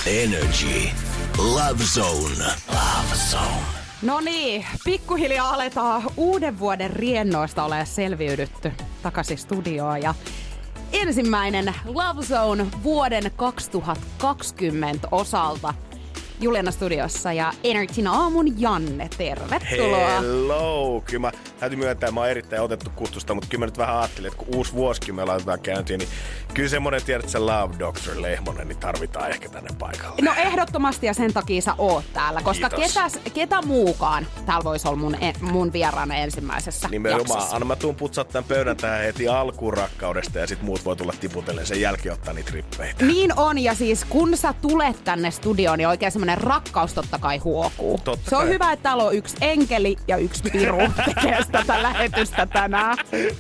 Energy. Love Zone. Love Zone. No niin, pikkuhiljaa aletaan uuden vuoden riennoista olemaan selviydytty takaisin studioon. Ja ensimmäinen Love Zone vuoden 2020 osalta Juliana studiossa ja Energyn aamun Janne, tervetuloa. Hello! Kyllä mä täytyy myöntää, että mä oon erittäin otettu kutsusta, mutta kyllä mä nyt vähän ajattelin, että kun uusi vuosikin me laitetaan käyntiin, niin kyllä semmonen, tiedät, että se Love Doctor Lehmonen, niin tarvitaan ehkä tänne paikalle. No ehdottomasti ja sen takia sä oot täällä, koska ketä muukaan täällä voisi olla mun vieraana ensimmäisessä Nimenomaan. jaksossa. Anna mä tuun putsaa tämän pöydän tähän heti alkuun rakkaudesta ja sit muut voi tulla tiputellen sen jälkeen ottaa niitä rippeitä. Niin on, ja siis kun sä tulet tänne studioon, niin oikein semmonen rakkaus totta kai huokuu. Totta se on kai. hyvä, että täällä on yksi enkeli ja yksi piru tekee tätä lähetystä tänään.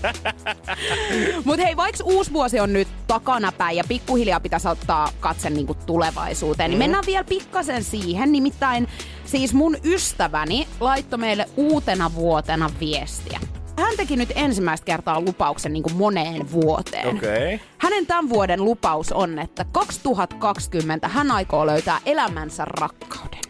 Mut hei, vaikka uusi vuosi on nyt takanapäin ja pikkuhiljaa pitäisi ottaa katse niinku tulevaisuuteen, niin mennään vielä pikkasen siihen. Nimittäin siis mun ystäväni laittoi meille uutena vuotena viestiä. Hän teki nyt ensimmäistä kertaa lupauksen niin kuin moneen vuoteen. Okei. Hänen tämän vuoden lupaus on, että 2020 hän aikoo löytää elämänsä rakkauden.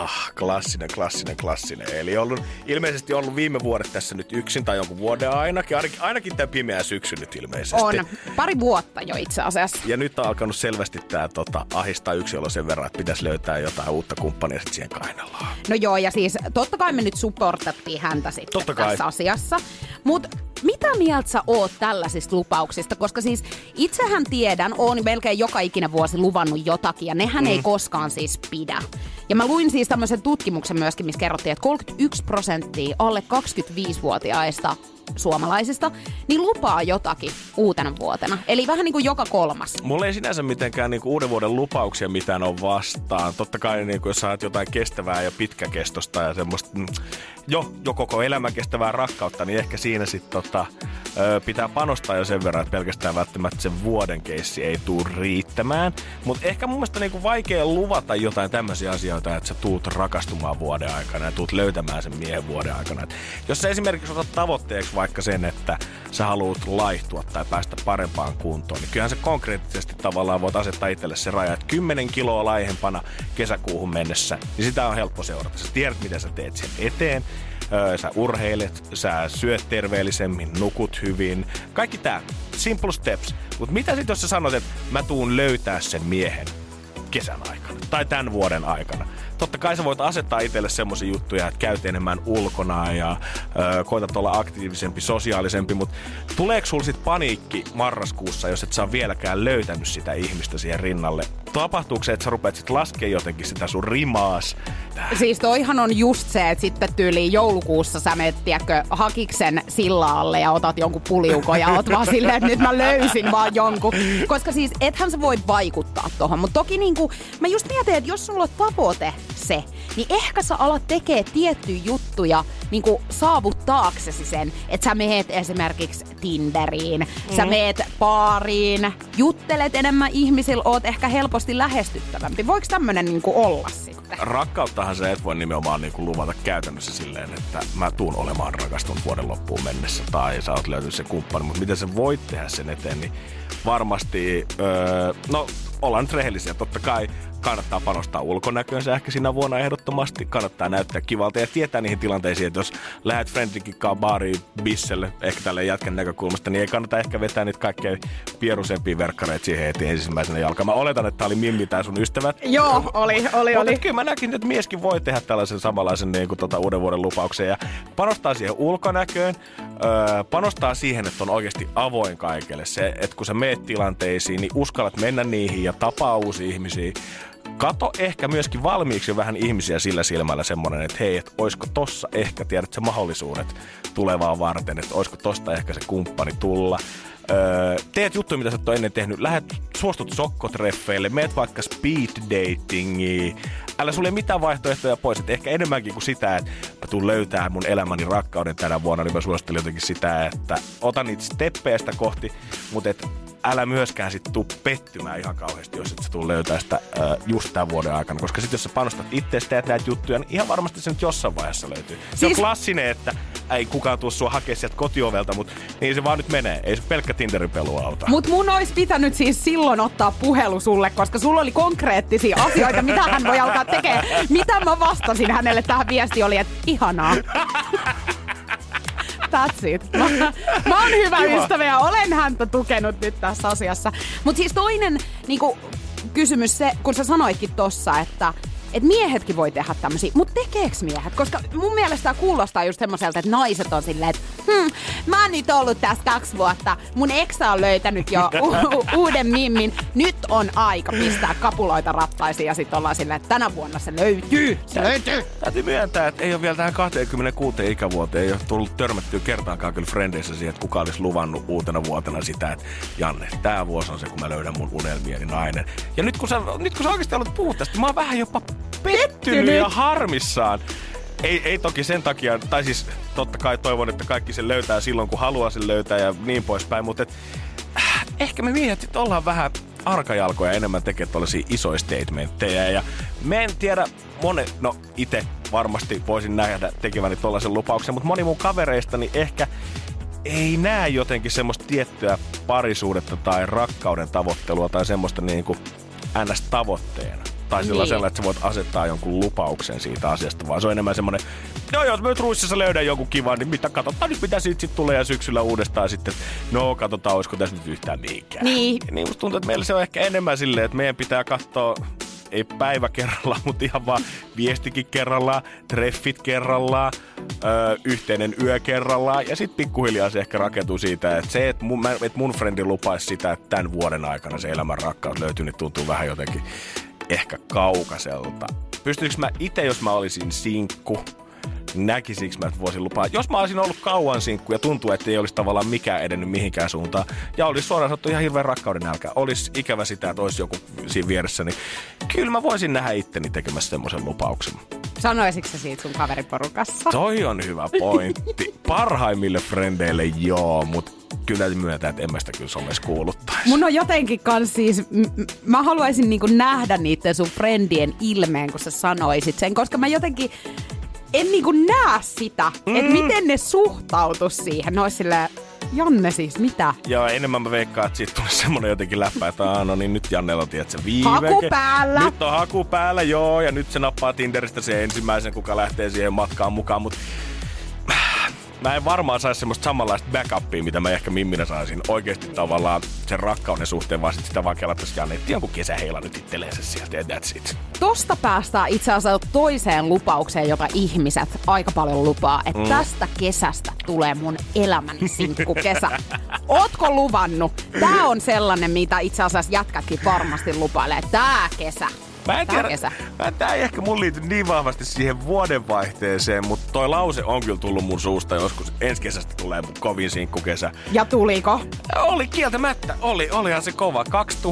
Klassinen. Eli ilmeisesti ollut viime vuodet tässä nyt yksin tai jonkun vuoden ainakin tämä pimeä syksy nyt ilmeisesti. On. Pari vuotta jo itse asiassa. Ja nyt on alkanut selvästi tää ahistaa yksilö sen verran, että pitäisi löytää jotain uutta kumppania sit siihen kainaloon. No joo, ja siis totta kai me nyt supportattiin häntä sitten Totta kai. tässä asiassa. Mut mitä mieltä sä oot tällaisista lupauksista? Koska siis itsehän tiedän, oon melkein joka ikinen vuosi luvannut jotakin, ja nehän ei koskaan siis pidä. Ja mä luin siis tämmöisen tutkimuksen myöskin, missä kerrottiin, että 31% alle 25-vuotiaista suomalaisista niin lupaa jotakin uutena vuotena. Eli vähän niin kuin joka kolmas. Mulla ei sinänsä mitenkään niinku uuden vuoden lupauksia mitään on vastaan. Totta kai niinku, jos saat jotain kestävää ja pitkäkestosta ja semmoista jo koko elämän kestävää rakkautta, niin ehkä siinä sitten pitää panostaa jo sen verran, että pelkästään välttämättä sen vuoden keissi ei tuu riittämään. Mutta ehkä mun mielestä niinku vaikea luvata jotain tämmöisiä asioita, että sä tuut rakastumaan vuoden aikana ja tuut löytämään sen miehen vuoden aikana. Et jos sä esimerkiksi otat tavoitteeksi vaikka sen, että sä haluat laihtua tai päästä parempaan kuntoon, niin kyllähän se konkreettisesti tavallaan voit asettaa itselle se raja, että 10 kiloa laihempana kesäkuuhun mennessä, niin sitä on helppo seurata. Sä tiedät, miten sä teet sen eteen. Sä urheilet, sä syöt terveellisemmin, nukut hyvin. Kaikki tää. Simple steps. Mut mitä sit jos sä sanot, että mä tuun löytää sen miehen kesän aikana tai tämän vuoden aikana? Totta kai sä voit asettaa itselle semmosia juttuja, että käyt enemmän ulkona ja koetat olla aktiivisempi, sosiaalisempi, mutta tuleeko sulla sit paniikki marraskuussa, jos et sä vieläkään löytänyt sitä ihmistä siihen rinnalle? Tapahtuuko se, että sä rupeat sit laskemaan jotenkin sitä sun rimaas? Siis toihan on just se, että sitten tyyliin joulukuussa sä menet, tiedätkö, Hakiksen sillaalle ja otat jonkun puliukon ja oot vaan silleen, että nyt mä löysin vaan jonkun. Koska siis ethän sä voi vaikuttaa tohon, mutta toki niinku, mä just mietin, että jos sulla on tavoite se, niin ehkä sä alat tekee tiettyjä juttuja niinku saavuttaaksesi sen, että sä meet esimerkiksi Tinderiin, sä meet baariin, juttelet enemmän ihmisillä, oot ehkä helposti lähestyttävämpi. Voiko tämmönen niinku olla sitten? Rakkauttahan sä et voi nimenomaan niinku luvata käytännössä silleen, että mä tuun olemaan rakastunut vuoden loppuun mennessä tai sä oot löytynyt se kumppani, mutta miten sä voit tehdä sen eteen, niin varmasti, ollaan nyt rehellisiä, totta kai kannattaa panostaa ulkonäköönsä ehkä siinä vuonna ehdottomasti. Kannattaa näyttää kivalta ja tietää niihin tilanteisiin, että jos lähdet friendikin baariin bisselle, ehkä tälle jätkän näkökulmasta, niin ei kannata ehkä vetää niitä kaikkein pierusempia verkkareita siihen heti ensimmäisenä jalkaan. Mä oletan, että tää oli Mimmi tai sun ystävät. Joo, oli. Mutta kyllä mä näkin, että mieskin voi tehdä tällaisen samanlaisen niin kuin uuden vuoden lupauksen ja panostaa siihen ulkonäköön, panostaa siihen, että on oikeasti avoin kaikelle. Se, että kun sä meet tilanteisiin, niin uskallat mennä niihin ja tapaa uusia ihmisiä. Kato ehkä myöskin valmiiksi vähän ihmisiä sillä silmällä semmonen, että hei, että oisko tossa ehkä, tiedätkö, mahdollisuudet tulevaa varten, että oisko tosta ehkä se kumppani tulla. Teet juttuja, mitä sä et ole ennen tehnyt. Suostut sokkotreffeille, meet vaikka speed datingiin. Älä sulle mitään vaihtoehtoja pois. Et ehkä enemmänkin kuin sitä, että mä tuun löytää mun elämäni rakkauden tänä vuonna, niin mä suosittelin jotenkin sitä, että ota niitä steppejä sitä kohti, mutta et älä myöskään sit tuu pettymään ihan kauheasti, jos et sä tuu löytää sitä just tämän vuoden aikana. Koska sit jos sä panostat itseäsi, teet näitä juttuja, niin ihan varmasti se nyt jossain vaiheessa löytyy. Se on klassinen, että ei kukaan tuu sua hakea sieltä kotiovelta, mutta niin se vaan nyt menee. Ei se pelkkä Tinderin pelu auta. Mut mun olisi pitänyt siis silloin ottaa puhelu sulle, koska sulla oli konkreettisia asioita, mitä hän voi alkaa tekemään. Mitä mä vastasin hänelle tähän viestiin oli, että ihanaa. That's it. Mä oon hyvä ystävä ja olen häntä tukenut nyt tässä asiassa. Mut siis toinen niinku, kysymys se, kun sä sanoitkin tossa, että miehetkin voi tehdä tämmösiä, mutta tekeeks miehet? Koska mun mielestä tää kuulostaa just semmoiselta, että naiset on silleen, että mä oon nyt ollut tässä 2 vuotta, mun eksä on löytänyt jo uuden mimmin, nyt on aika pistää kapuloita rattaisiin ja sit ollaan silleen, että tänä vuonna se löytyy. Se löytyy. Täytyy myöntää, että ei ole vielä tähän 26 ikävuoteen, ei ole tullut törmättyä kertaankaan kyllä frendeissä siihen, että kuka olisi luvannut uutena vuotena sitä, että Janne, tää vuosi on se, kun mä löydän mun unelmieni nainen. Ja nyt kun sä oikeasti aloit puhua tästä, mä oon vähän jopa pettynyt ja harmissaan. Ei toki sen takia, tai siis totta kai toivon, että kaikki sen löytää silloin, kun haluaa sen löytää ja niin poispäin, mutta ehkä me miehet sit ollaan vähän arkajalkoja enemmän tekee tollaisia isoja statementteja ja mä en tiedä no ite varmasti voisin nähdä tekeväni tollaisen lupauksen, mutta moni mun kavereistani ehkä ei näe jotenkin semmoista tiettyä parisuudetta tai rakkauden tavoittelua tai semmoista niinku NS-tavoitteena. Tai sellaisella, että sä voit asettaa jonkun lupauksen siitä asiasta, vaan se on enemmän semmoinen, no jos mä nyt Ruississa löydän jonkun kivan, niin katsotaan nyt mitä siitä sit tulee ja syksyllä uudestaan sitten, no katsotaan, olisiko tässä nyt yhtään mihinkään. Niin musta tuntuu, että meillä se on ehkä enemmän silleen, että meidän pitää katsoa, ei päivä kerrallaan, mutta ihan vaan viestikin kerrallaan, treffit kerrallaan, yhteinen yö kerrallaan ja sitten pikkuhiljaa se ehkä rakentuu siitä, että se, että mun frendi lupaisi sitä, että tämän vuoden aikana se elämän rakkaus löytyy, niin tuntuu vähän jotenkin ehkä kaukaiselta. Pystyisikö mä itse, jos mä olisin sinkku, näkisikö mä, että voisin lupaa? Jos mä olisin ollut kauan sinkku ja tuntuu, että ei olisi tavallaan mikään edennyt mihinkään suuntaan ja olisi suoraan sanottu ihan hirveän rakkauden nälkä, olisi ikävä sitä, että olisi joku siinä vieressä, niin kyllä mä voisin nähdä itteni tekemässä semmoisen lupauksen. Sanoisitko sä siitä sun kaveriporukassa? Toi on hyvä pointti. Parhaimmille frendeille joo, mutta kyllä täytyy myöntää, että en mä sitä kyllä somessa kuuluttaisi. Mun on jotenkin kans siis, mä haluaisin niinku nähdä niiden sun friendien ilmeen, kun sä sanoisit sen, koska mä jotenkin en niinku näe sitä, että miten ne suhtautus siihen. Ne ois silleen, Janne siis, mitä? Joo, enemmän mä veikkaan, että siitä tulisi semmonen jotenkin läppä, että no niin nyt Jannella on tiedät se viime. Haku päällä! Nyt on haku päällä, joo, ja nyt se nappaa Tinderistä sen ensimmäisen, kuka lähtee siihen matkaan mukaan, mutta mä en varmaan saisi semmoista samanlaista backupia, mitä mä ehkä mimminä saisin oikeasti tavallaan sen rakkauden suhteen, vaan sit sitä vaan kelattaisi Janne, että jonkun kesäheila nyt itseleensä sieltä, ja that's it. Tosta päästään itse asiassa toiseen lupaukseen, jota ihmiset aika paljon lupaa, että tästä kesästä tulee mun elämän sinkkukesä. Ootko luvannut? Tää on sellainen, mitä itse asiassa jätkätkin varmasti lupailee. Tää kesä. Mä en tiedä, tää ei ehkä mun liity niin vahvasti siihen vuodenvaihteeseen, mutta toi lause on kyllä tullut mun suusta joskus. Ensi kesästä tulee mun kovin sinkkukesä. Ja tuliko? Oli kieltämättä. Olihan se kova.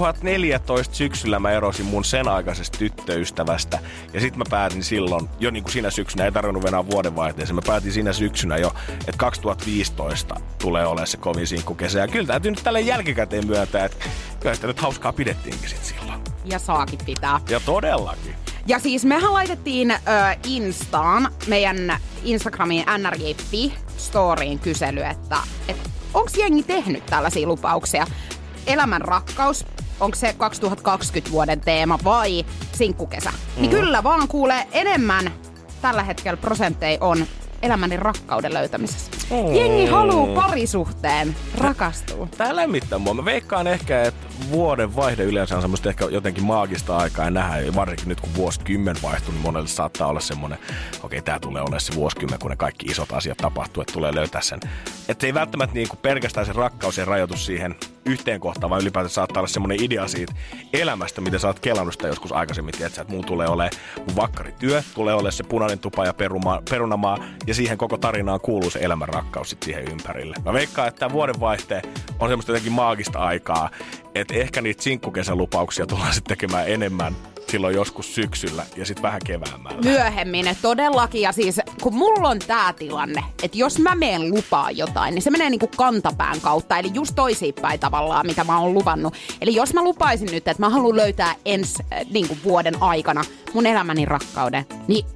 2014 syksyllä mä erosin mun sen aikaisesta tyttöystävästä. Ja sit mä päätin silloin, jo niin kuin siinä syksynä, ei tarvinnut venää vuodenvaihteeseen. Mä päätin siinä syksynä jo, että 2015 tulee olemaan se kovin sinkkukesä. Ja kyllä täytyy nyt tälle jälkikäteen myöntää, että kyllä sitä nyt hauskaa pidettiinkin sit silloin. Ja saakin pitää. Ja todellakin. Ja siis mehän laitettiin Instaan, meidän Instagramiin nrj.fi-storyin kysely, että onko jengi tehnyt tällaisia lupauksia? Elämän rakkaus, onko se 2020 vuoden teema vai sinkkukesä? Niin kyllä vaan kuulee enemmän tällä hetkellä prosentteja on elämäni rakkauden löytämisessä. Jengi haluu parisuhteen rakastua. Tää lämmittää mua. Mä veikkaan ehkä, että vuoden vaihde yleensä on semmoista ehkä jotenkin maagista aikaa ja nähdään. Varsinkin nyt kun vuosikymmen vaihtuu, niin monelle saattaa olla semmoinen, okei, tää tulee olemaan se vuosikymmen, kun ne kaikki isot asiat tapahtuu, että tulee löytää sen. Että ei välttämättä niin kuin pelkästään se rakkaus ja rajoitus siihen yhteen kohtaan, vaan ylipäätään saattaa olla semmoinen idea siitä elämästä, mitä sä oot kelannut sitä joskus aikaisemmin. Tiedätkö, että mun tulee olemaan mun vakkarityö, tulee olemaan se punainen tupa ja perunamaa, ja siihen koko tarinaan kuuluu se elämän rakkaus sit siihen ympärille. Mä veikkaan, että tämä vuodenvaihteen on semmoista jotenkin maagista aikaa, että ehkä niitä sinkkukesälupauksia tullaan sitten tekemään enemmän silloin joskus syksyllä ja sitten vähän keväämällä. Myöhemmin, todellakin. Ja siis kun mulla on tää tilanne, että jos mä meen lupaa jotain, niin se menee niinku kantapään kautta. Eli just toisinpäin tavallaan, mitä mä oon luvannut. Eli jos mä lupaisin nyt, että mä haluan löytää ensi niinku vuoden aikana mun elämäni rakkauden, niin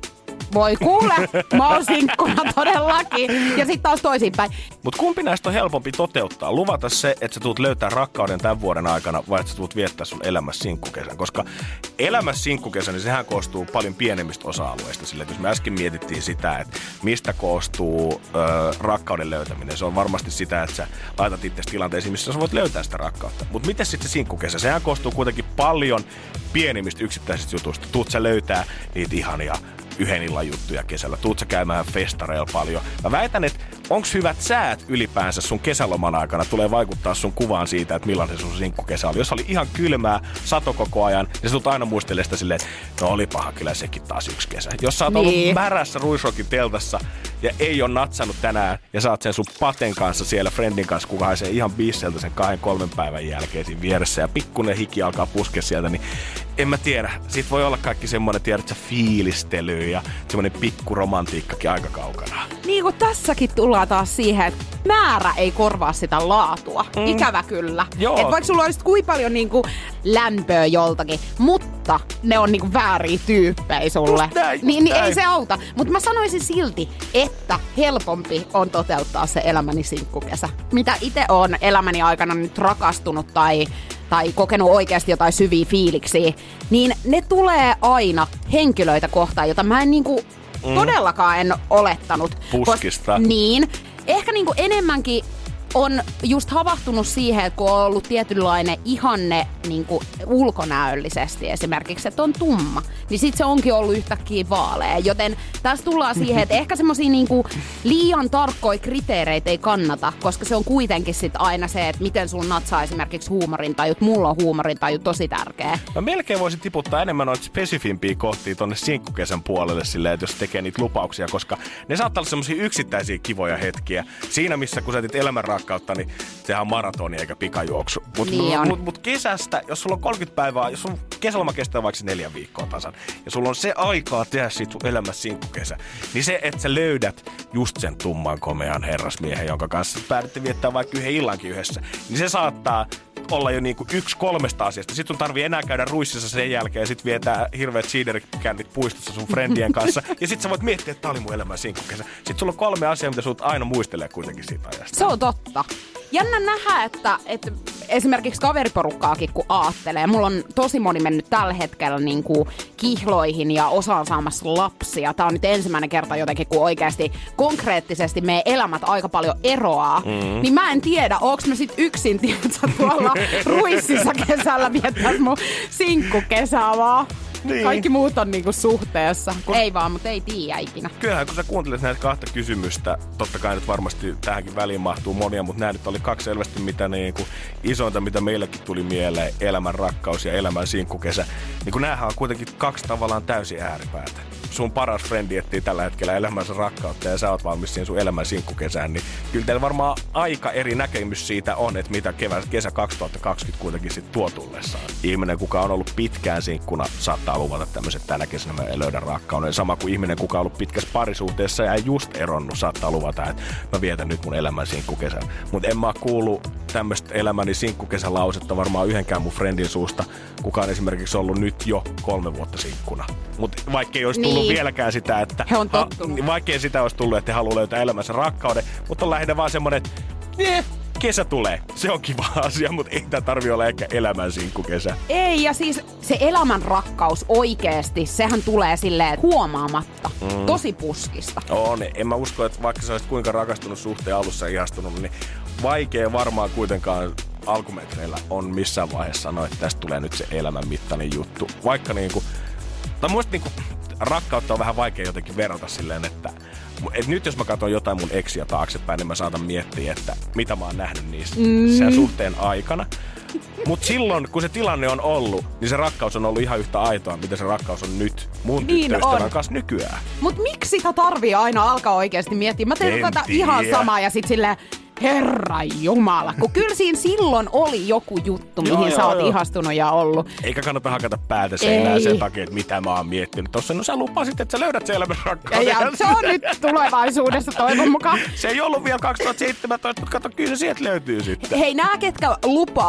voi kuule, mä oon sinkkuna todellakin. Ja sit taas toisinpäin. Mut kumpi näistä on helpompi toteuttaa? Luvata se, että sä tulet löytää rakkauden tämän vuoden aikana, vai että sä tulet viettää sun elämässä sinkkukesän? Koska elämässä sinkkukesä, niin sehän koostuu paljon pienemmistä osa-alueista. Sillä jos me äsken mietittiin sitä, että mistä koostuu rakkauden löytäminen, se on varmasti sitä, että sä laitat itseäsi tilanteisiin, missä sä voit löytää sitä rakkautta. Mutta miten sitten se sinkkukesä? Sehän koostuu kuitenkin paljon pienimmistä yksittäisistä jutuista. Tuut sä löytää niitä ihania yhden illan juttuja kesällä. Tuut sä käymään festareilla paljon. Mä väitän, että onks hyvät säät ylipäänsä sun kesäloman aikana tulee vaikuttaa sun kuvaan siitä, että millainen sun sinkkukesä oli. Jos oli ihan kylmää, sato koko ajan, niin sä tulet aina muistelemaan sitä silleen, että no oli paha kyllä sekin taas yksi kesä. Jos sä oot ollut märässä Ruisrockin teltassa ja ei ole natsannut tänään ja sä oot sen sun paten kanssa siellä friendin kanssa, kuka haisee ihan bisseltä sen 2-3 päivän jälkeen siinä vieressä ja pikkuinen hiki alkaa puskea sieltä, niin en mä tiedä. Siitä voi olla kaikki semmoinen, tiedätkö, fiilistely ja semmoinen pikkuromantiikkakin aika kaukana. Niin kuin tässäkin tullaan taas siihen, että määrä ei korvaa sitä laatua. Ikävä kyllä. Että vaikka sulla olisi kuinka paljon niinku lämpöä joltakin, mutta ne on niinku vääriä tyyppejä sulle. Niin ei se auta. Mutta mä sanoisin silti, että helpompi on toteuttaa se elämäni sinkkukesä. Mitä itse on elämäni aikana nyt rakastunut tai kokenut oikeasti jotain syviä fiiliksiä, niin ne tulee aina henkilöitä kohtaan, jota mä en niinku todellakaan en olettanut. Puskista. Niin. Ehkä niinku enemmänkin on just havahtunut siihen, että kun on ollut tietynlainen ihanne niinku ulkonäöllisesti esimerkiksi, että on tumma, niin sit se onkin ollut yhtäkkiä vaalea. Joten tässä tullaan siihen, että ehkä semmosia niinku liian tarkkoja kriteereitä ei kannata, koska se on kuitenkin sit aina se, että miten sun natsaa esimerkiksi huumorintajut. Mulla on huumorintaju tosi tärkeä. Mä melkein voisin tiputtaa enemmän noita spesifimpiä kohtia tonne sinkkukesän puolelle silleen, että jos tekee niitä lupauksia, koska ne saattaa olla semmosia yksittäisiä kivoja hetkiä. Siinä missä kun sä etit elämän rakkautta, niin sehän on maratoni eikä pikajuoksu. Mut kesästä, jos sulla on 30 päivää, jos sun kesäloma kestää vaikka 4 viikkoa tasan, ja sulla on se aikaa tehdä siitä sun elämässä sinkkukesä, niin se, että sä löydät just sen tumman komean herrasmiehen, jonka kanssa päädytte viettää vaikka yhden illankin yhdessä, niin se saattaa olla jo niinku 1-3 asiasta. Sitten sun tarvii enää käydä ruississa sen jälkeen ja sit vietää hirveät cheater-kännit puistossa sun friendien kanssa. Ja sit sä voit miettiä, että tää oli mun elämän sinkkukesä. Sit sulla on 3 asiaa, mitä sut aina muistelee kuitenkin siitä ajasta. Se on totta. Jännä nähdä, että esimerkiksi kaveriporukkaakin kun aattelee. Mulla on tosi moni mennyt tällä hetkellä niinku kihloihin ja osa on saamassa lapsia. Tää on nyt ensimmäinen kerta jotenkin, kun oikeasti konkreettisesti meidän elämät aika paljon eroaa. Niin mä en tiedä, onks mä sit yksin tuolla ruississa kesällä viettää mun sinkkukesää vaan. Niin. Kaikki muut on niinku suhteessa. Ei vaan, mutta ei tiedä ikinä. Kyllähän kun sä kuuntelet näitä 2 kysymystä, totta kai nyt varmasti tähänkin väliin mahtuu monia, mutta nämä nyt oli 2 selvästi mitä niinku isointa, mitä meillekin tuli mieleen, elämän rakkaus ja elämän sinkkukesä. Niin kun näähän on kuitenkin 2 tavallaan täysin ääripäätä. Sun paras frendi etsii tällä hetkellä elämänsä rakkautta ja sä oot valmis siihen sun elämän sinkkukesään, niin kyllä teillä varmaan aika eri näkemys siitä on, että mitä kesä 2020 kuitenkin sit tuo tullessaan. Ihminen, kuka on ollut pitkään sinkkuna, saattaa luvata tämmöiset tänä kesänä mä löydän rakkauden. Sama kuin ihminen, kuka on ollut pitkässä parisuhteessa ja just eronnut, saattaa luvata, että mä vietän nyt mun elämän sinkkukesän. Mutta en mä kuulu tämmöistä elämäni sinkkukesä-lausetta varmaan yhdenkään mun friendin suusta, kuka on esimerkiksi ollut nyt jo 3 vuotta sinkkuna. Mutta vaikka ei olisi tullut vieläkään sitä, että he on tottunut. Vaikkei sitä olisi tullut, että he haluaa löytää elämänsä rakkauden, mutta on lähinnä vaan semmoinen, että kesä tulee. Se on kiva asia, mutta ei tää tarvii olla ehkä elämän sinkkukesä. Ei, ja siis se elämän rakkaus oikeesti, sehän tulee silleen huomaamatta. Tosi puskista. On, en mä usko, että vaikka sä olisit kuinka rakastunut suhteen alussa ja ihastunut, niin vaikea varmaan kuitenkaan alkumetreillä on missään vaiheessa sanoa, että tästä tulee nyt se elämän mittainen juttu. Vaikka niinku, tai muista niinku rakkautta on vähän vaikea jotenkin verrata silleen, että nyt jos mä katson jotain mun eksiä taaksepäin, niin mä saatan miettiä, että mitä mä oon nähnyt niissä sen suhteen aikana. Mut silloin, kun se tilanne on ollut, niin se rakkaus on ollut ihan yhtä aitoa, mitä se rakkaus on nyt mun tyttöystävän kanssa nykyään. Mut miksi sitä tarvii aina alkaa oikeesti miettiä? Mä teen ihan samaa ja sit silleen, Herran Jumala, kun kyllä siinä silloin oli joku juttu, mihin sä oot ihastunut ja ollut. Eikä kannata hakata päätä seinään sen takia, että mitä mä oon miettinyt. Tossa no sä lupasit, että sä löydät sen elämän rakkauden. Ja se on nyt tulevaisuudessa toivon mukaan. Se ei ollut vielä 2017, mutta kato, kyllä se sieltä löytyy sitten. Hei, nää ketkä lupaa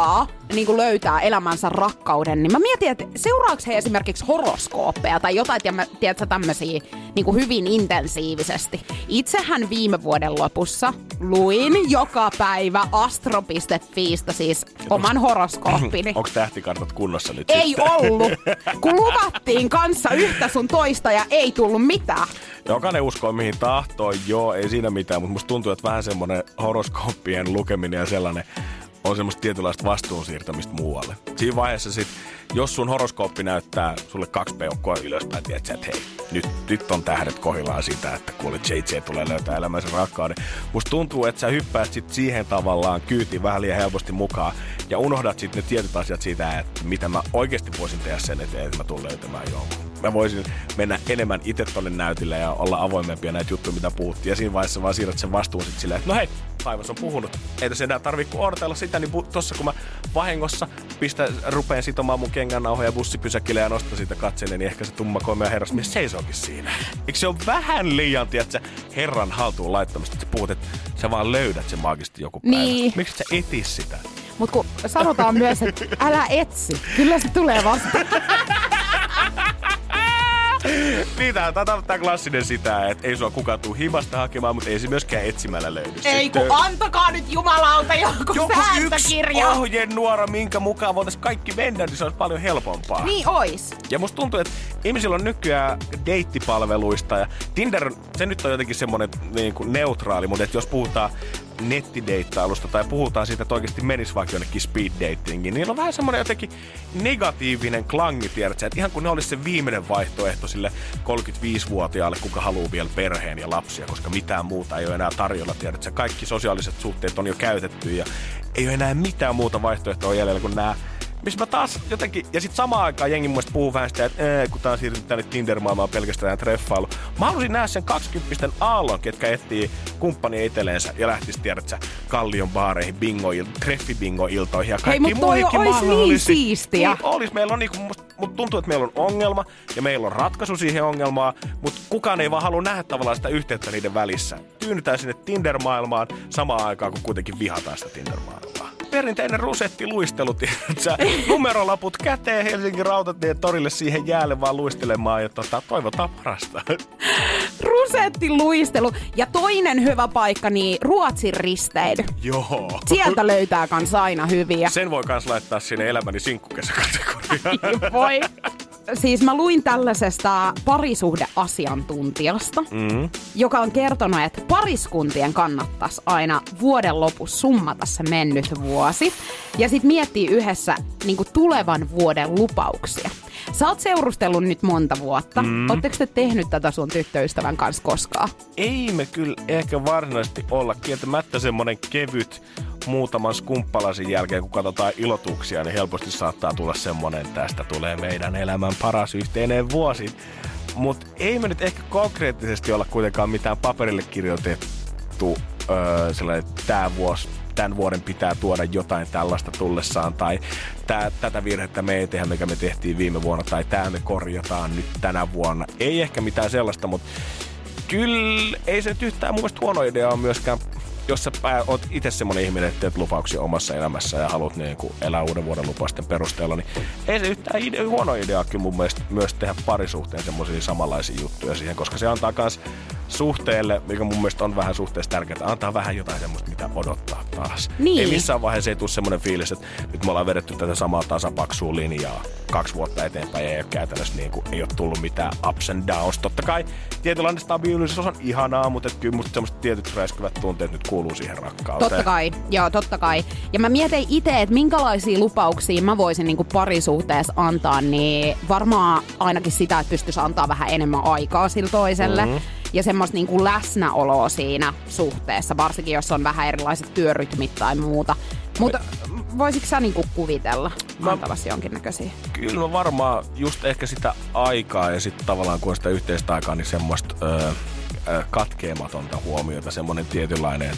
niinku löytää elämänsä rakkauden, niin mä mietin, että seuraako he esimerkiksi horoskooppeja tai jotain, tiedätkö, tämmöisiä niinku hyvin intensiivisesti. Itsehän viime vuoden lopussa luin joka päivä astro.fiistä siis oman horoskooppini. Onko tähtikartat kunnossa nyt Ei sitten? ollut, kun luvattiin kanssa yhtä sun toista ja ei tullut mitään. Jokainen uskoo mihin tahtoo, joo, ei siinä mitään, mutta musta tuntuu, että vähän semmoinen horoskooppien lukeminen ja sellainen on semmoista tietynlaista vastuun siirtämistä muualle. Siinä vaiheessa sit, jos sun horoskooppi näyttää sulle 2 peukkoa ylöspäin, tiedät että hei, nyt on tähdet kohillaan sitä, että kuule JJ tulee löytää elämänsä rakkauden. Musta tuntuu, että sä hyppäät sit siihen tavallaan kyytiin vähän liian helposti mukaan ja unohdat sit ne tietyt asiat siitä, että mitä mä oikeasti voisin tehdä sen eteen, että mä tulen löytämään jonkun. Mä voisin mennä enemmän itse tonne näytille ja olla avoimempia näitä juttuja, mitä puhuttiin. Ja siinä vaiheessa vaan siirrät sen vastuun sit silleen, että no hei, taivas on puhunut. Ei tässä enää tarvitse kuin odotella sitä, niin tossa kun mä vahingossa rupeen sitomaan mun kengännauhoja bussipysäkille ja nostan siitä katseelle, niin ehkä se tummakoimea herrasmies seisookin siinä. Eikö se ole vähän liian, tiedätkö, herran haltuun laittamista, että sä puhut, että sä vaan löydät sen maagisesti joku päivä. Niin. Miksi sä etis sitä? Mut kun sanotaan myös, että älä etsi. Kyllä se tulee vasta. Niin, tää on klassinen sitä, että ei sua kukaan tuu himasta hakemaan, mutta ei se myöskään etsimällä löydy. Ei kun antakaa nyt jumalauta joku sääntökirja. Yksi ohjenuora, minkä mukaan voitaisiin kaikki mennä, niin se olisi paljon helpompaa. Niin ois. Ja musta tuntuu, että ihmisillä on nykyään deittipalveluista ja Tinder, se nyt on jotenkin semmoinen niin kuin neutraali, mutta että jos puhutaan nettideittailusta tai puhutaan siitä, että oikeasti menisi vaikka jonnekin speed datingiin, niin on vähän semmoinen jotenkin negatiivinen klangi, tiedätkö, että ihan kun ne olisi se viimeinen vaihtoehto sille 35-vuotiaalle, kuka haluaa vielä perheen ja lapsia, koska mitään muuta ei ole enää tarjolla, tiedätkö, kaikki sosiaaliset suhteet on jo käytetty ja ei ole enää mitään muuta vaihtoehtoa jäljellä kuin nämä. Missä mä taas jotenkin, ja sit samaan aikaan jengi muista puhuu vähän sitä, että kun tää on siirtynyt tänne Tinder-maailmaan pelkästään treffailu. Mä halusin nähdä sen 20 aallon, ketkä etsii kumppania itselleensä ja lähtis, tiedätkö, Kallion baareihin, treffibingo-iltoihin ja kaikki muihinkin mahdollisiin. Hei, mut toi ois niin siistiä. Niin olis, meillä on niinku, mut tuntuu, että meillä on ongelma ja meillä on ratkaisu siihen ongelmaan, mutta kukaan ei vaan halua nähdä tavallaan sitä yhteyttä niiden välissä. Tyynnytään sinne Tinder-maailmaan samaan aikaan, kun kuitenkin vihataan sitä Tinder-maailmaa. Perinteinen rusettiluistelu, tiedätkö? Numerolaput käteen Helsingin Rautatien torille siihen jäälle vaan luistelemaan ja toivotaan parasta. Rusettiluistelu. Ja toinen hyvä paikka, niin Ruotsin risteily. Joo. Sieltä löytää kans aina hyviä. Sen voi kans laittaa sinne elämäni sinkkukesäkategoriaan. Voi. Siis mä luin tällaisesta parisuhdeasiantuntijasta, joka on kertonut, että pariskuntien kannattaisi aina vuoden lopussa summata se mennyt vuosi ja sit miettiä yhdessä niinku tulevan vuoden lupauksia. Sä oot seurustellut nyt monta vuotta. Ootteko te tehnyt tätä sun tyttöystävän kanssa koskaan? Ei me kyllä ehkä varsinaisesti olla. Kieltämättä semmonen kevyt muutaman skumppalasin jälkeen, kun katsotaan ilotuksia, niin helposti saattaa tulla semmonen, että tästä tulee meidän elämän paras yhteinen vuosi. Mutta ei me nyt ehkä konkreettisesti olla kuitenkaan mitään paperille kirjoitettu sellainen, että tämän vuoden pitää tuoda jotain tällaista tullessaan, tai tätä virhettä me ei tehdä, mikä me tehtiin viime vuonna, tai tämä me korjataan nyt tänä vuonna. Ei ehkä mitään sellaista, mutta kyllä ei se nyt yhtään mun mielestä huono idea on myöskään, jos sä oot itse semmonen ihminen, että teet lupauksia omassa elämässä ja haluat niinku elää uuden vuoden lupausten perusteella, niin ei se yhtään huono idea kyllä mun mielestä myös tehdä parisuhteen semmoisia samanlaisia juttuja siihen, koska se antaa kans suhteelle, mikä mun mielestä on vähän suhteessa tärkeää, antaa vähän jotain semmoista, mitä odottaa taas. Niin. Ei missään vaiheessa ei tule semmoinen fiilis, että nyt me ollaan vedetty tätä samaa tasapaksua linjaa 2 vuotta eteenpäin ja ei ole käytännössä niinku, ei ole tullut mitään ups and downs. Totta kai tietynlainen stabiilisuus on ihanaa, mutta kyllä musta semmoiset tietyt räiskyvät tunteet nyt kuuluu siihen rakkauteen. Totta kai, joo, totta kai. Ja mä mietin itse, että minkälaisia lupauksia mä voisin niinku parisuhteessa antaa, niin varmaan ainakin sitä, että pystyisi antaa vähän enemmän aikaa sille toiselle. Ja semmoista niinku läsnäoloa siinä suhteessa, varsinkin jos on vähän erilaiset työrytmit tai muuta. Mutta voisitko sä niinku kuvitella antavasti jonkinnäköisiä? Kyllä mä varmaan just ehkä sitä aikaa ja sitten tavallaan kun on sitä yhteistä aikaa, niin semmoista katkeamatonta huomiota, semmoinen tietynlainen,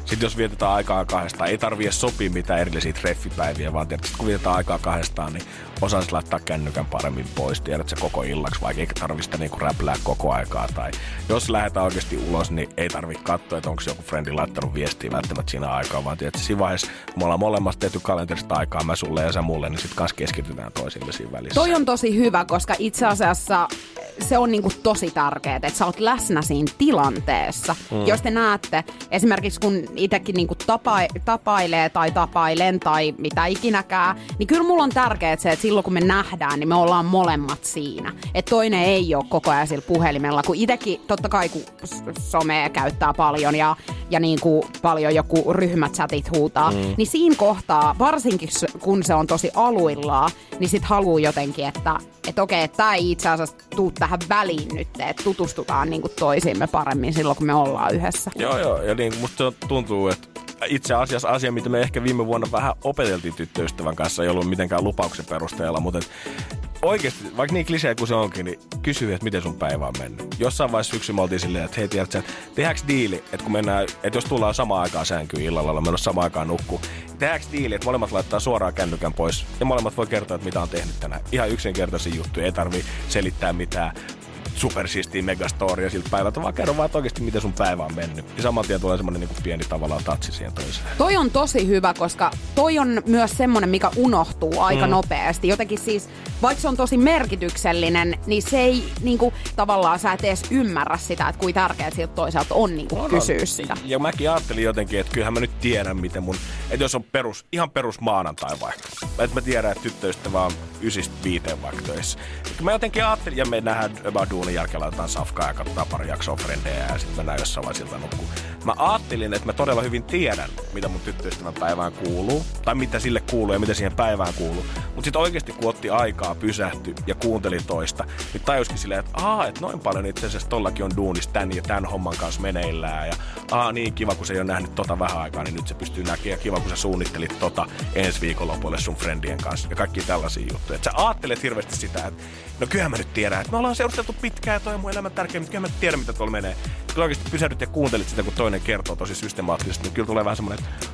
Sitten jos vietetään aikaa kahdestaan, ei tarvitse sopia mitään erillisiä treffipäiviä, vaan tiedätkö, kun vietetään aikaa kahdestaan, niin osaisi laittaa kännykän paremmin pois, tiedätkö, koko illaksi, vaikka ei tarvitse sitä niinku räplää koko aikaa. Tai jos lähdetään oikeasti ulos, niin ei tarvitse katsoa, että onko joku frendi laittanut viestiä välttämättä siinä aikaa, vaan tiedätkö, siinä vaiheessa, kun me ollaan molemmasta tehty kalenterista aikaa, mä sulle ja sä mulle, niin sitten kanssa keskitytään toisille siinä välissä. Toi on tosi hyvä, koska itse asiassa se on niinku tosi tärkeää, että sä oot läsnä siinä tilanteessa. Jos te näette, esimerkiksi kun itsekin niinku tapailee tai tapailen tai mitä ikinäkään, niin kyllä mulla on tärkeää se, että silloin kun me nähdään, niin me ollaan molemmat siinä. Että toinen ei ole koko ajan sillä puhelimella, kun itsekin totta kai kun somea käyttää paljon ja niinku paljon joku ryhmächatit huutaa, niin siinä kohtaa, varsinkin kun se on tosi aluillaan, niin sit haluu jotenkin, että okei, että tää ei itse asiassa tuu tähän väliin nyt, että tutustutaan niinku toisiimme paremmin silloin, kun me ollaan yhdessä. Joo, ja niin musta tuntuu, että itse asiassa asia, mitä me ehkä viime vuonna vähän opeteltiin tyttöystävän kanssa, ei ollut mitenkään lupauksen perusteella, mutta oikeasti, vaikka niin klisee kuin se onkin, niin kysy, että miten sun päivä on mennyt. Jossain vaiheessa syksyllä me oltiin silleen, että hei, tiedätkö, tehdäänkö diili, että kun mennään, että jos tullaan samaan aikaan sänkyyn illalla, ollaan menossa samaan aikaan nukkuu, tehdäänkö diili, että molemmat laittaa suoraan kännykän pois ja molemmat voi kertoa, että mitä on tehnyt tänään. Ihan yksinkertaisia juttuja, ei tarvii selittää mitään supersiistiä megastoria siltä päivältä, vaan kerro vaan oikeasti, miten sun päivä on mennyt. Ja saman tien tulee semmoinen niin pieni tavallaan tatsi siihen toiseen. Toi on tosi hyvä, koska toi on myös semmoinen, mikä unohtuu aika nopeasti. Jotenkin siis, vaikka se on tosi merkityksellinen, niin se ei niinku, tavallaan sä et edes ymmärrä sitä, että kuinka tärkeää siltä toisaalta on niinku kysyä sitä. Ja mäkin ajattelin jotenkin, että kyllähän mä nyt tiedän, miten että jos on ihan perus maanantai vaikka, että mä tiedän, että tyttöystävä on 9-5 vaikka töissä. Mä jotenkin ajattelin, ja me nähdään about duunin jälkeen laitetaan safkaa ja katsotaan pari jaksoa frendejä ja sitten mennään jossain vaiheessa siltä nukkuun. Mä ajattelin, että mä todella hyvin tiedän, mitä mun tyttöystävän päivään kuuluu, tai mitä sille kuuluu ja mitä siihen päivään kuuluu. Mutta sitten oikeasti kun otti aikaa, pysähtyi ja kuunteli toista, niin tajuskin silleen, että että noin paljon itse asiassa tollakin on duunissa tän ja tän homman kanssa meneillään. Ja niin kiva, kun se ei ole nähnyt vähän aikaa, niin nyt se pystyy näkemään. Ja kiva, kun sä suunnittelit ensi viikonlopulle sun friendien kanssa ja kaikki tällaisia juttuja. Että sä ajattelet hirveästi sitä, että no kyllähän mä nyt tiedän, että me ollaan seurusteltu pitkään ja toi on mun elämän tärkeä, mutta kyllähän mä tiedän, mitä tuolla menee. Kyllä oikeasti pysähdyt ja kuuntelit sitä, kun toinen kertoo tosi systemaattisesti, niin kyllä tulee vähän semmoinen, että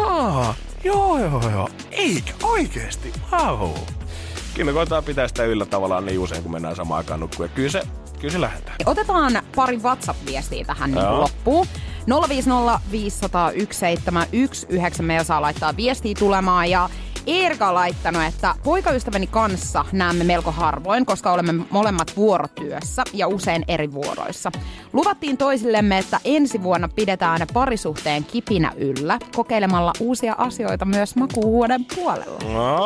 joo, eikä oikeesti, wow. Kyllä me koetaan pitää sitä yllä tavallaan niin usein, kun mennään samaan aikaan nukkuun. Ja kyllä se lähdetään. Otetaan pari WhatsApp-viestiä tähän loppuun. 050 500 1719 meillä saa laittaa viestiä tulemaan ja Eerika on laittanut, että poikaystäväni kanssa näemme melko harvoin, koska olemme molemmat vuorotyössä ja usein eri vuoroissa. Luvattiin toisillemme, että ensi vuonna pidetään parisuhteen kipinä yllä, kokeilemalla uusia asioita myös makuuhuoneen puolella.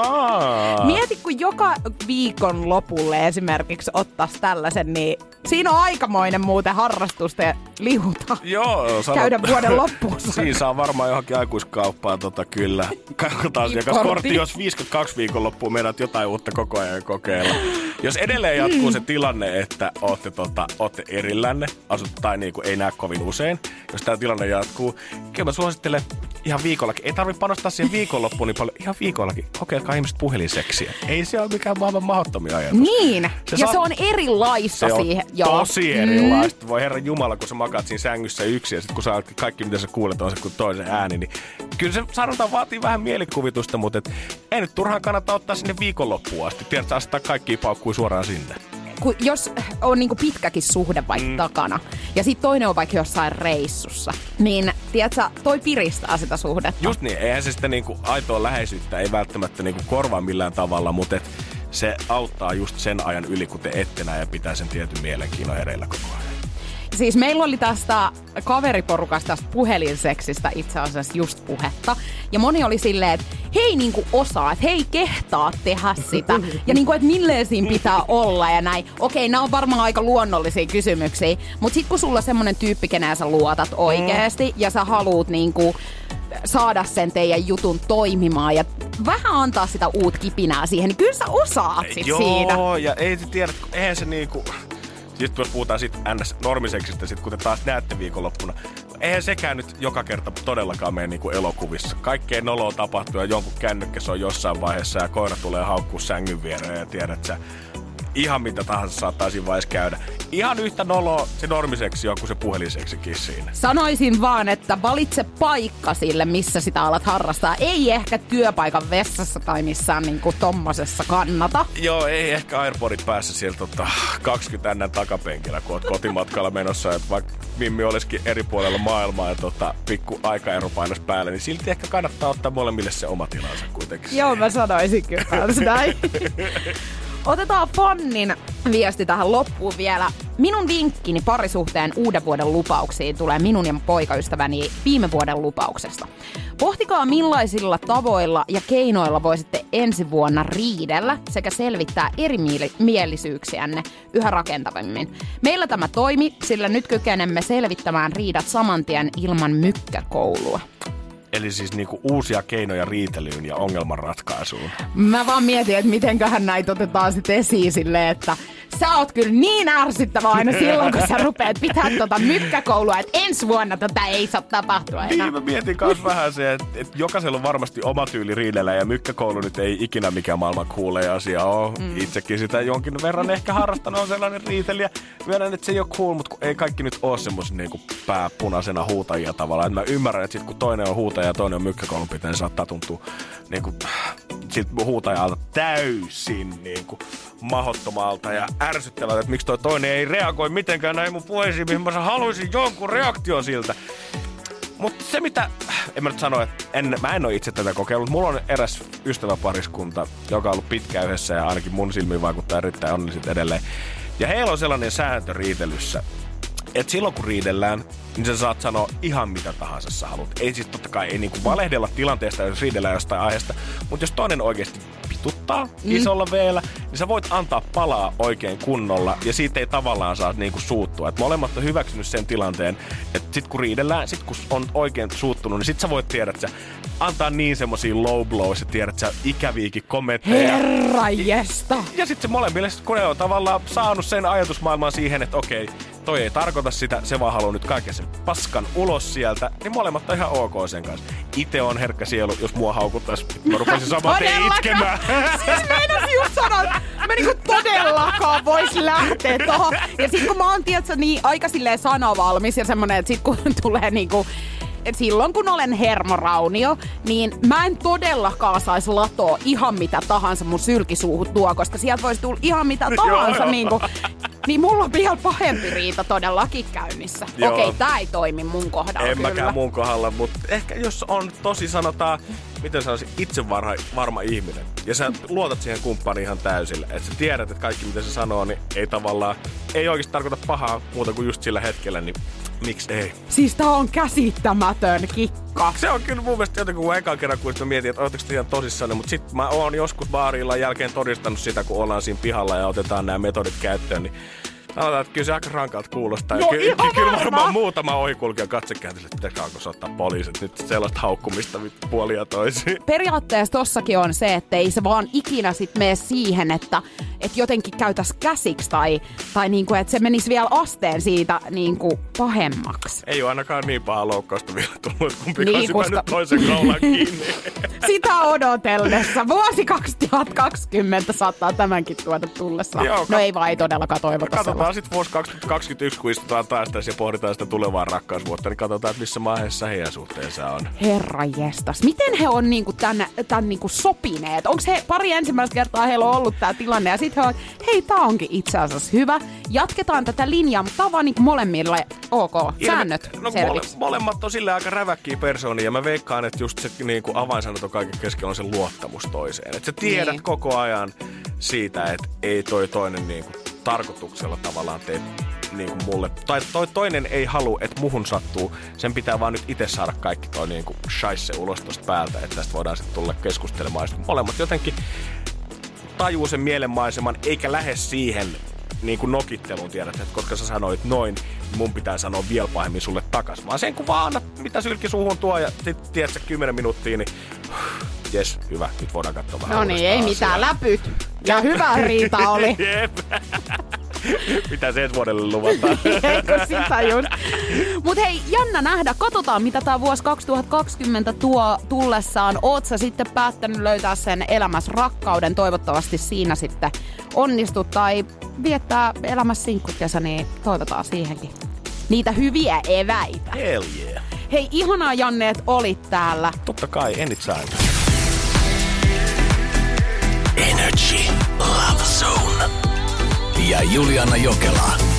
Mieti, kun joka viikon lopulle esimerkiksi ottaisi tällaisen, niin siinä on aikamoinen muuten harrastusta ja lihuta. Joo, käydä vuoden loppuun. Siinä saa varmaan johonkin aikuiskauppaan kyllä. Katsotaan asiakaskortti, jos 52 viikonloppuun meidät jotain uutta koko ajan kokeilla. Jos edelleen jatkuu se tilanne, että ootte erillänne, tai niinku ei näe kovin usein, jos tämä tilanne jatkuu, kyllä mä suosittelen ihan viikollakin. Ei tarvitse panostaa siihen viikonloppuun niin paljon. Ihan viikollakin. Kokeilkaa ihmiset puhelinseksiä. Ei se ole mikään maailman mahdottomia ajatus. Niin. Se on erilaista siihen. Se on tosi erilaista. Voi herran jumala, kun sä makaat siinä sängyssä yksin ja sit kun sä kaikki mitä sä kuulet on se kuin toisen ääni, niin kyllä se sanotaan vaatii vähän mielikuvitusta, mutta ei nyt turhaan kannata ottaa sinne viikonloppuun asti. Tiedätkö, asettaa kaikkia paukkui suoraan sinne. Jos on niinku pitkäkin suhde vaikka takana, ja sit toinen on vaikka jossain reissussa, niin tiedätkö, toi piristää sitä suhdetta. Just niin, eihän se sitä niinku aitoa läheisyyttä ei välttämättä niinku korvaa millään tavalla, mutta se auttaa just sen ajan yli, kun te ette näe ja pitää sen tietyn mielenkiinnon hereillä koko ajan. Siis meillä oli tästä kaveriporukasta, tästä puhelinseksistä itse asiassa just puhetta. Ja moni oli silleen, että hei niinku osaa, että hei kehtaa tehdä sitä. Ja niinku, että milleen siinä pitää olla ja näin. Okei, nämä on varmaan aika luonnollisia kysymyksiä. Mutta sit kun sulla on semmonen tyyppi, keneen sä luotat oikeesti ja sä haluut niinku saada sen teidän jutun toimimaan ja vähän antaa sitä uut kipinää siihen, niin kyllä sä osaat sit siinä. Joo, ja ei tiedä, eihän se niinku... Sitten jos puhutaan sit NS-normiseksistä, sit kun te taas näette viikonloppuna, eihän sekään nyt joka kerta todellakaan mene niinku elokuvissa. Kaikkein noloa tapahtuu ja jonkun kännykkäs on jossain vaiheessa ja koira tulee haukkuu sängyn viereen ja tiedät sä, ihan mitä tahansa saattaa siinä vaiheessa käydä. ihan yhtä noloa se normiseksio kuin se puhelinseksikin siinä. Sanoisin vaan, että valitse paikka sille, missä sitä alat harrastaa. Ei ehkä työpaikan vessassa tai missään niinku tommosessa kannata. Joo, ei ehkä AirPodit päässä sieltä 20 N:n takapenkillä, kun oot kotimatkalla menossa. Että vaikka Mimmi olisikin eri puolella maailmaa ja pikku aikaero painos päälle, niin silti ehkä kannattaa ottaa molemmille se oma tilansa kuitenkin. Joo, mä sanoisin kyllä näin. Otetaan Fannin viesti tähän loppuun vielä. Minun vinkkini parisuhteen uuden vuoden lupauksiin tulee minun ja poikaystäväni viime vuoden lupauksesta. Pohtikaa millaisilla tavoilla ja keinoilla voisitte ensi vuonna riidellä sekä selvittää erimielisyyksiänne yhä rakentavammin. Meillä tämä toimi, sillä nyt kykenemme selvittämään riidat samantien ilman mykkäkoulua. Eli siis niinku uusia keinoja riitelyyn ja ongelmanratkaisuun. Mä vaan mietin, että mitenköhän näitä otetaan sit esiin silleen, että sä oot kyllä niin ärsyttävä aina silloin, kun sä rupeat pitää mykkäkoulua, että ensi vuonna tätä ei saa tapahtua enää. Niin, mä mietin kans vähän se, että jokaisella on varmasti oma tyyli riidellä ja mykkäkoulu nyt ei ikinä mikään maailman coolin asia ole. Itsekin sitä jonkin verran ehkä harrastanut on sellainen riitelijä. Myönnän, että se ei ole cool, mutta ei kaikki nyt ole semmoisen niinku pääpunaisena huutajia tavallaan. Et mä ymmärrän, että sit kun toinen on huutaja ja toinen on mykkäkoulun pitää, niin saattaa tuntua niinku siltä huutajalta täysin niinku mahdottomalta ja ärsyttävältä, että miksi toi toinen ei reagoi mitenkään näin mun puheisiin, mihin mä haluaisin jonkun reaktion siltä. Mutta se mitä, en mä nyt sano, että mä en ole itse tätä kokeillut. Mulla on eräs ystäväpariskunta, joka on ollut pitkään yhdessä ja ainakin mun silmiin vaikuttaa erittäin onnelliset edelleen. Ja heillä on sellainen sääntö riitelyssä, että silloin kun riidellään, niin sä saat sanoa ihan mitä tahansa sä haluat. Ei siis totta kai ei niinku valehdella tilanteesta, jos riidellään jostain aiheesta, mutta jos toinen oikeasti pituttaa isolla veellä, niin sä voit antaa palaa oikein kunnolla ja siitä ei tavallaan saa niinku suuttua. Et molemmat on hyväksynyt sen tilanteen, että sit kun riidellään, sit kun on oikein suuttunut, niin sit sä voit tiedä, että sä antaa niin semmosia low blows ja tiedät, että sä ikäviikin kommentteja. Herranjesta! Ja sit se molemmille, kun ne on tavallaan saanut sen ajatusmaailman siihen, että okei, toi ei tarkoita sitä, se vaan haluaa nyt kaiken sen paskan ulos sieltä, niin molemmat on ihan ok sen kanssa. Itse on herkkä sielu, jos mua haukuttais, mä rupesin saman tien itkemään. Siis meinasin just sanoa, että mä niinku todellakaan vois lähteä tohon. Ja sit kun mä oon, tiedätkö, niin aika silleen sanavalmis ja semmonen, että sit kun tulee niinku... Et silloin kun olen hermoraunio, niin mä en todellakaan saisi latoa ihan mitä tahansa mun sylkisuuhun tuo, koska sieltä voisi tulla ihan mitä tahansa. Niin mulla on vielä pahempi riita todellakin käynnissä. Okei, tää ei toimi mun kohdalla en kyllä. Mäkään mun kohdalla, mutta ehkä jos on tosi sanotaan, miten sanoisin, itsevarma ihminen. Ja sä luotat siihen kumppaniin ihan täysillä. Että sä tiedät, että kaikki mitä se sanoo, niin ei tavallaan, ei oikeasti tarkoita pahaa muuta kuin just sillä hetkellä, niin miksi ei? Siis tää on käsittämätön kikka. Se on kyllä mun mielestä jotenkin, kun ekan kerran kun mä mietin, että ootteko te ihan tosissaan, mutta sit mä oon joskus baarilla jälkeen todistanut sitä, kun ollaan siinä pihalla ja otetaan nämä metodit käyttöön, niin sanotaan, että kyllä se aika rankalta kuulostaa. No, kyllä varmaan muutama ohikulkija katsekääntöllä, että pitäisikö alkoi soittaa poliisit. Nyt sellaista haukkumista puolia toisiin. Periaatteessa tossakin on se, että ei se vaan ikinä sit mene siihen, että jotenkin käytäs käsiksi tai niinku, että se menisi vielä asteen siitä niinku pahemmaksi. Ei ole ainakaan niin paha loukkausta vielä tullut, kun pikaisin nyt toisen kaulan kiinni. Sitä odotellessa. Vuosi 2020 saattaa tämänkin tuoda tullessaan. Joo, no ei vaan, ei todellakaan toivota. Katsotaan sitten vuosi 2021, kun istutaan taas tässä ja pohditaan sitä tulevaa rakkausvuotta, niin katsotaan, että missä vaiheessa heidän suhteensa on. Herranjestas. Miten he on niinku tän niinku sopineet? Onko he pari ensimmäistä kertaa heillä on ollut tää tilanne ja sitten he on, hei, tää onkin itse asiassa hyvä. Jatketaan tätä linjaa, mutta tää on vaan niinku molemmille ok. Säännöt selviksi. Molemmat on sillä aika räväkkiä persoonia ja mä veikkaan, että just se niinku avainsanat on kaiken keskellä on se luottamus toiseen. Että sä tiedät koko ajan siitä, että ei toi toinen niinku tarkoituksella tavallaan tee niinku mulle. Tai toi toinen ei halua, että muhun sattuu. Sen pitää vaan nyt itse saada kaikki toi niinku shaisse ulos tosta päältä, että tästä voidaan sitten tulla keskustelemaan. Sitten molemmat jotenkin tajuu sen mielenmaiseman, eikä lähde siihen niinku nokitteluun, tiedät, että koska sä sanoit noin, niin mun pitää sanoa vielä pahemmin sulle takas. Vaan sen kun vaan annat, mitä sylki suuhun tuo ja sit tiedät sä 10 minuuttia, niin jes, hyvä, nyt voidaan katsoa vähän. No niin, ei mitään läpyt. Ja hyvä riita oli. Mitä se ensi vuodelle luvataan? Eikö sitä just? Mut hei, jännä nähdä. Katsotaan, mitä tää vuosi 2020 tuo tullessaan. Oot sä sitten päättänyt löytää sen elämässä rakkauden? Toivottavasti siinä sitten onnistut. Tai viettää elämässä sinkkukesä, niin toivotaan siihenkin niitä hyviä eväitä. Hell yeah. Hei, ihanaa Janne, että olit täällä. Totta kai, anytime. Energy Love Zone. Ja Juliana Jokela.